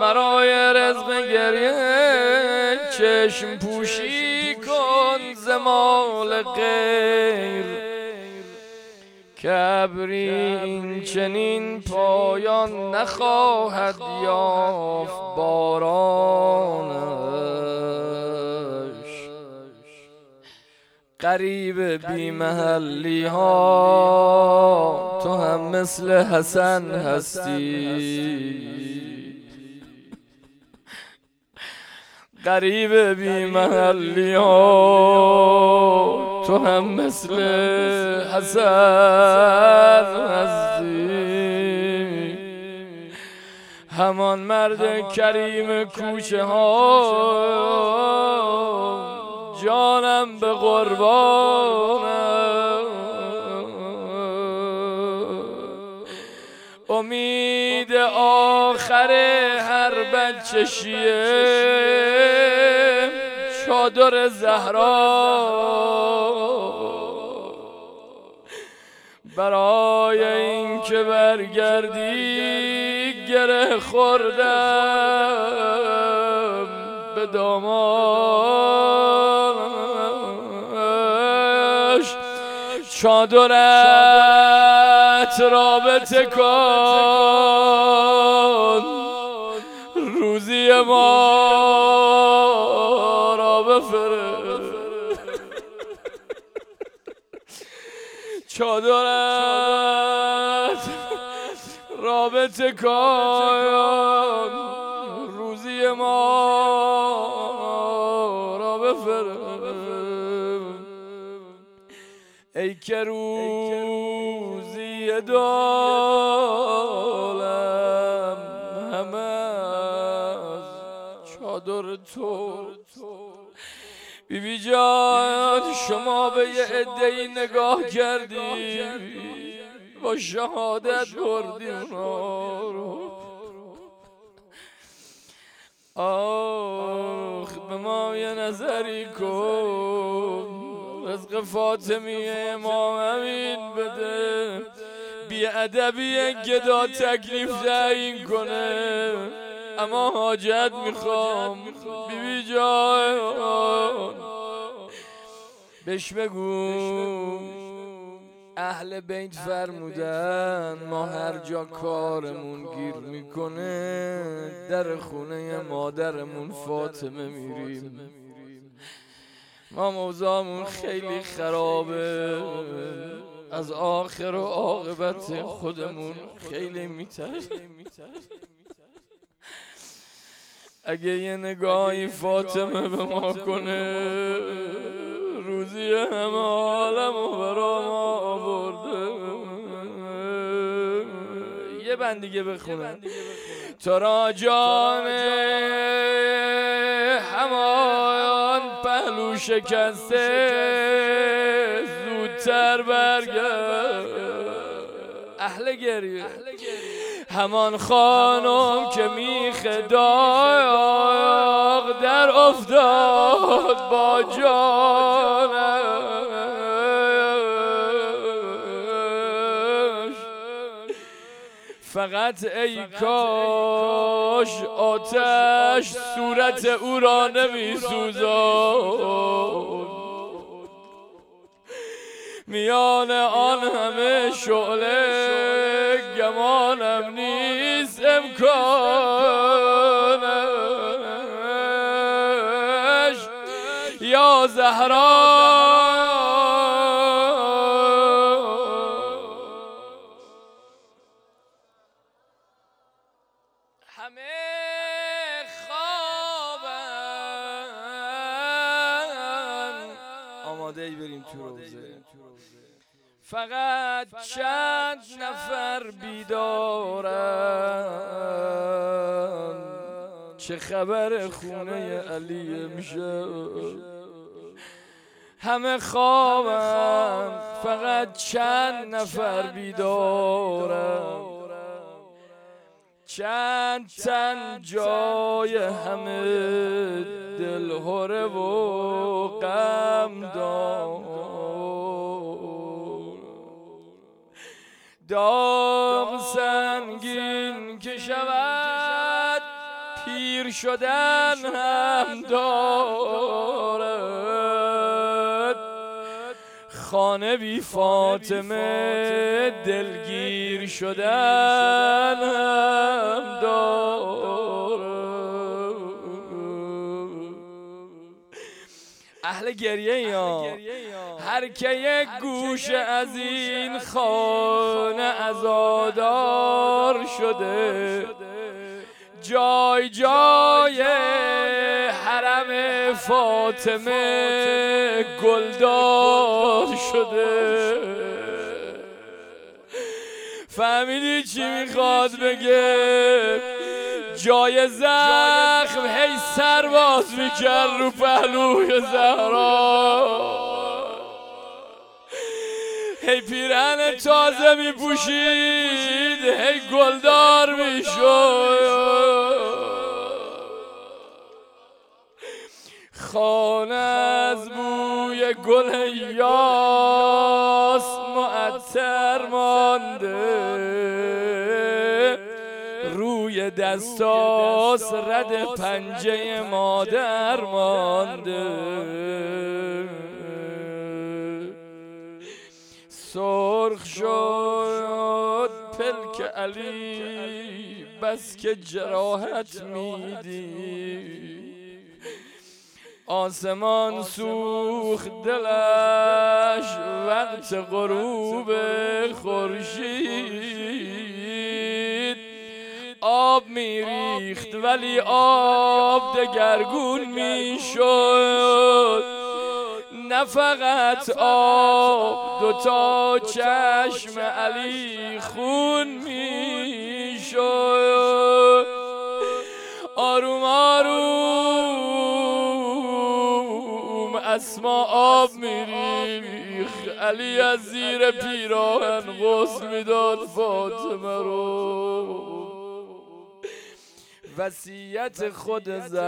برای رزق گریه چشم پوشی کن ز مال غیر. کبری این چنین پایان نخواهد یافت بارانش. غریب بی محلی ها تو هم مثل حسن هستی. غریب بی محلی ها تو هم مثل حسن هستی. همان مرد کریم کوچه ها جانم به قربانم. امید آخر هر بچه شیه چادر زهرا. برای این که برگردی گره خوردم به دامانش. چادرت رابطه کن روزی ما را بفرست. چادرت رابطه کن روزی ما را بفرست. ای که روزی دالم همه از چادر تو. بی بی جان شما به یه عده‌ای نگاه کردی با شهادت بردی اونا رو. آخ به ما یه نظری کن رزق فاطمی امام امین بده. بی ادبی گدا تکلیف تعیین کنه اما حاجت میخوام. بی بی جان بهش بگو اهل بیت فرمودن ما هر جا کارمون گیر میکنه در خونه مادرمون فاطمه میریم. ما موضوعمون خیلی خرابه، از آخر و عاقبت خودمون خیلی میترسیم. اگه یه نگاهی فاطمه به ما کنه روزی همه عالمو برا ما آورده. یه بند دیگه بخونم. تو را جان همان پهلو شکسته زودتر برگرد. اهل گریه همان خانم که میخ داغ در افتاد با جانش. فقط ای کاش آتش صورت او را نمیسوزد. میان آن همه شعله گمانم نیست امکانش. یا زهرا همه خوابن آماده ای بریم تو روزه. فقط چند نفر بیدارن چه خبر خونه علی امشب. همه خوابن فقط چند نفر بیدارن. چند تن جای همه دلهره و غم داغ سنگین که شود دلگیر شدن هم دارد، خانه بی فاطمه دلگیر شدن هم دارد. اهل گریه یا هر که یک گوشه از این خانه عزادار شده، جای جای حرم فاطمه گلدار شده. فهمیدی چی میخواد بگه؟ جای زخم هی سرباز میکرد رو پهلوی زهرا، هی پیرهن تازه میپوشید، هی گلدار میشد. خانه از بوی گل یاس معطر مانده، روی دستاس رد پنجه مادر مانده. سرخ شد پلک علی بس که جراحت میدی، آسمان سوخت دلش وقت غروب خورشید. آب میریخت ولی آب دگرگون میشد، نه فقط آب دوتا چشم علی خون میشد. آروم آروم اسما آب میریخت، علی از زیر پیراهن غسل میداد فاطمه رو. وصیت خود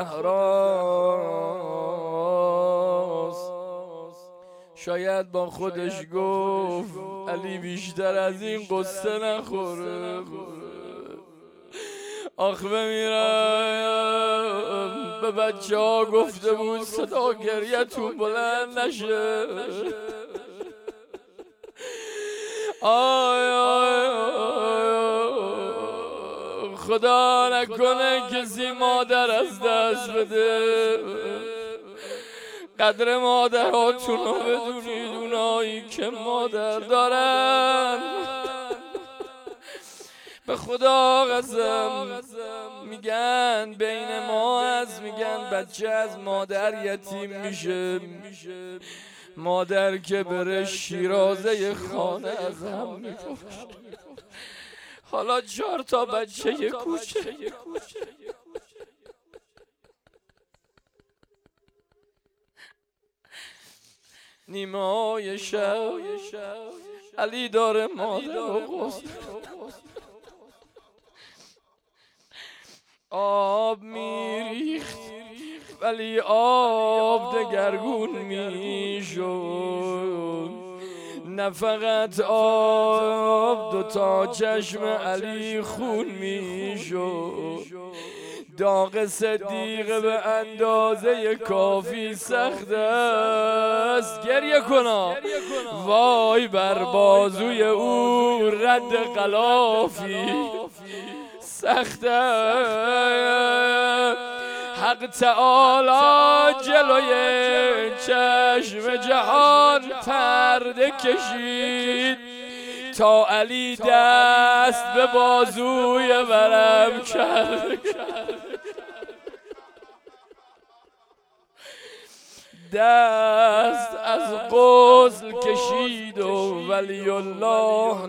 زهراست، شاید با خودش گفت علی بیشتر از این قصه نخوره. آخ بمیرم، به بچه ها گفته بود صدا گریتون بلند نشه. آی آی خدا نکنه کسی مادر از دست بده. قدر مادراتون رو بدونید، اونایی که مادر دارن. به خدا قسم میگن بین ما از میگن بچه از مادر یتیم میشه، مادر که بره شیرازه خانه از هم میپاشه. حالا 4 تا بچه یه کوچه. نیمه های شب علی داره مادر رو غسل، آب میریخت ولی آب دگرگون میشد، نه فقط آب دوتا چشم علی خون میشد. داغ صدیق به اندازه کافی سخت است، گریه کنا وای بر بازوی او رد غلافی سخت است. حق تعالی جلوی چشم جهان پرده کشید تا علی دست به بازوی ورم کرد. دست از غسل کشید و ولی الله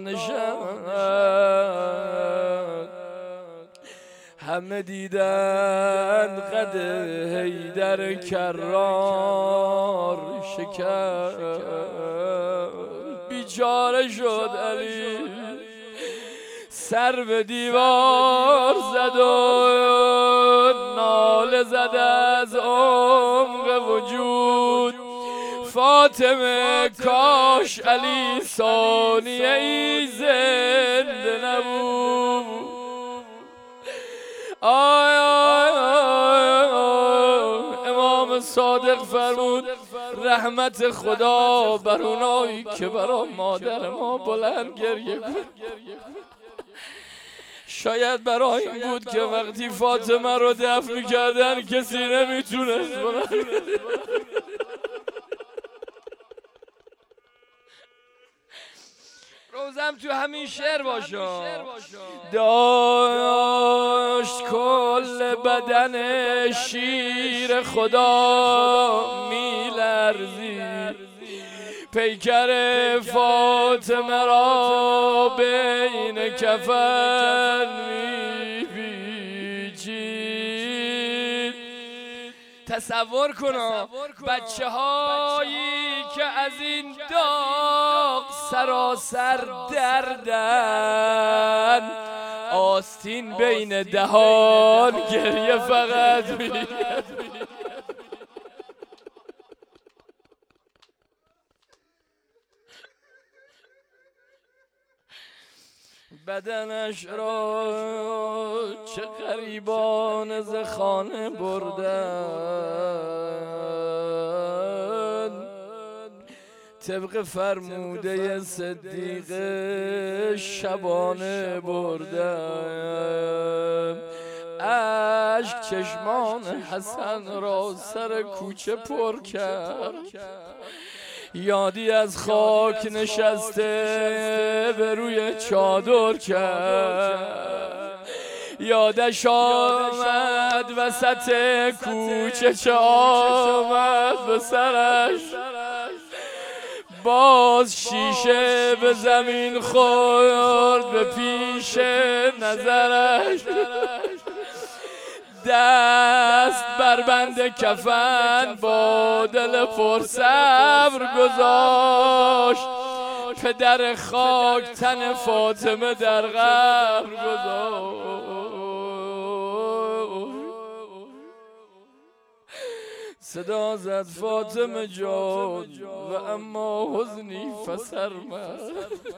نشد. همه دیدن قد حیدر کرار شکر، بیچاره شد علی، سر به دیوار زد و ناله زد از عمق وجود. فاطمه کاش علی ثانیه ای زنده نبود. آی آی آی صادق فرمود رحمت خدا بر اونایی که برای مادر ما بلند گریه کن. شاید برای این بود که وقتی فاطمه رو دفن میکردن کسی نمیتونست بلند. روزم تو همین شعر باشه. داشت کل بدن شیر خدا میلرزید، پیکر فاطمه را بین کفن میپیچید. تصور کن بچه هایی که از این داغ سراسر دردن، آستین بین دهان گریه فقط میاد. بدنش را چه غریبان ز خانه بردن، طبق فرموده صدیق شبانه بردن. اشک چشمان حسن را سر کوچه پر کرد، یادی از خاک نشسته به روی چادر کرد. یادش آمد وسط کوچه چه آمد به سرش، باز شیشه به زمین خورد به پیش نظرش. دست بر بند کفن با دل پر صبر گذاشت، پدر خاک تن فاطمه در قبر گذاشت. صدا زد فاطمه جان و اما حزنی فسرمد،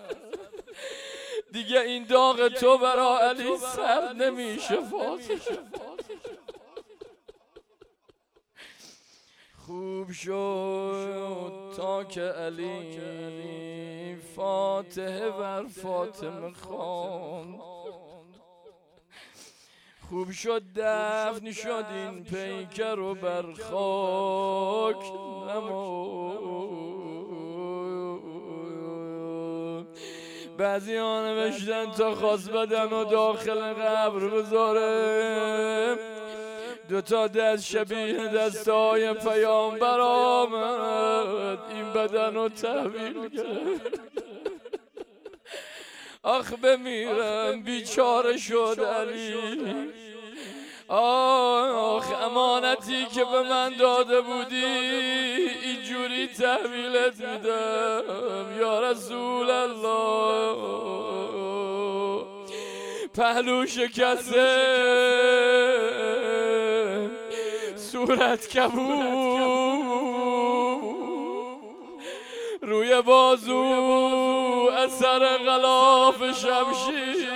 دیگه این داغ تو برا علی سر نمیشه فاطمه. خوب شد تا که علی فاتحه بر فاطمه خواند، خوب شد دفن شد این پیکر رو بر خاک نمود. بعضی ها نوشتن تا خواست بدن و داخل قبر بذاره، دوتا دست شبیه دستای پیامبر آمد این بدن رو تحویل کرد. آخ بمیرم بیچاره شد علی، آخ امانتی که به من داده بودی اینجوری تحویلت میدم یا رسول الله. پهلو شکسته، صورت کبود، روی بازو اثر غلاف شمشیر.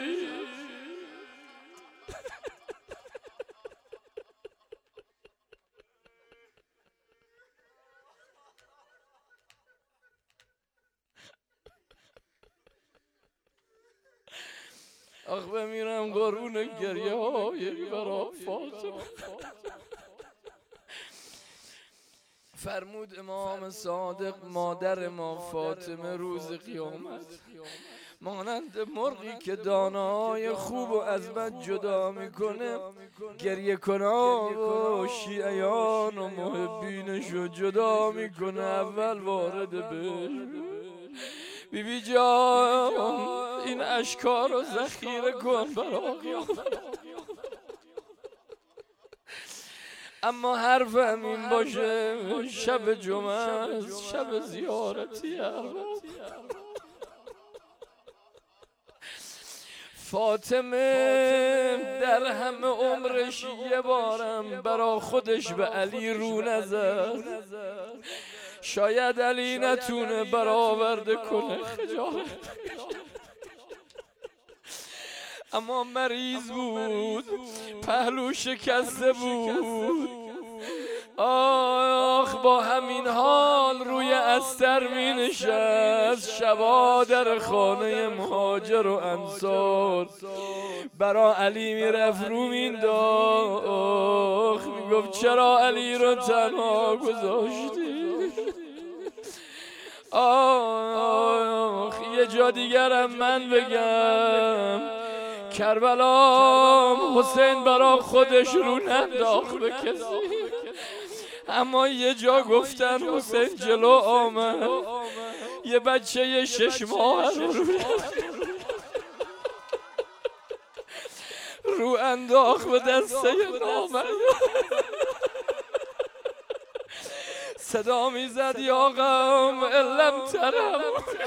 آخ بمیرم قربون گریه های برا فاطمه. فرمود امام صادق مادر ما فاطمه روز قیامت مانند مرغی که دانه‌های خوب و از بد جدا میکنه، گریه کنان و شیعیان و محبینشو جدا میکنه، اول وارد بهش. بیبی جان این اشکا رو ذخیره کن برا قیامت. اما حرفم این باشه شب جمعه است، شب زیارتی ارباب. فاطمه در همه عمرش یه بارم برا خودش به علی رو نزد، شاید علی نتونه برآورده کنه خجالت، اما مریض بود، پهلو شکسته بود. آخ با همین حال روی استر می نشست، شبا در خانه مهاجر و انصار برا علی می رفت رو مینداخت، می گفت چرا علی رو تنها گذاشتی؟ آخ یه جا دیگرم من بگم، کربلا حسین برا خودش رو ننداخت به کسی، اما یه جا گفتن حسین جلو آمد یه بچه 6 ماه رو انداخت به دسته نامرد، صدا میزد یا قوم علم ترم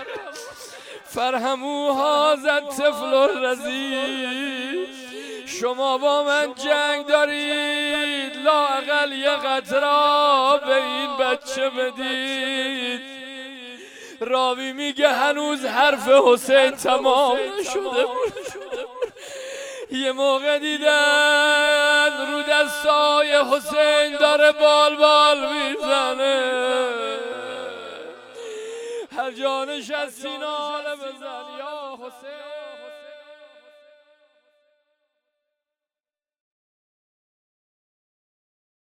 فرهمو هذا الطفل الرضیع، شما با من جنگ دارید، لااقل یه قطره به این بچه بدید. راوی میگه هنوز حرف حسین تمام نشده بود، یه موقع دیدن رو دستای حسین داره بال بال میزنه، هر جا نشستی ناله بزن یا حسین.